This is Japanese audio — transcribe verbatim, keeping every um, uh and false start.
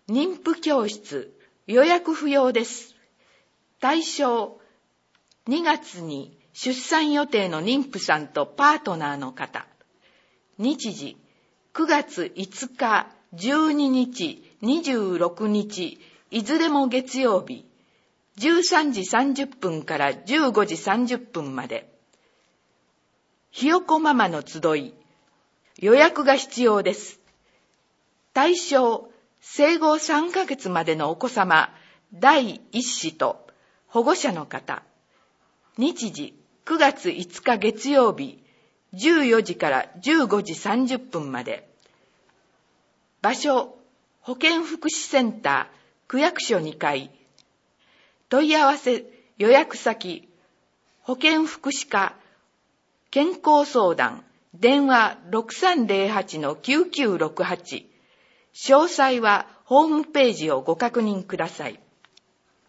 妊婦教室予約不要です。対象、にがつに出産予定の妊婦さんとパートナーの方。日時、くがついつか、じゅうににち、にじゅうろくにち、いずれも月曜日、じゅうさんじさんじゅっぷんからじゅうごじさんじゅっぷんまで。ひよこママの集い、予約が必要です。対象、生後さんかげつまでのお子様、だいいっ子と保護者の方。日時、くがついつか月曜日、じゅうよじからじゅうごじさんじゅっぷんまで。場所、保健福祉センター、区役所にかい。問い合わせ、予約先、保健福祉課、健康相談、電話 ろくさんぜろはちのきゅうきゅうろくはち。詳細はホームページをご確認ください。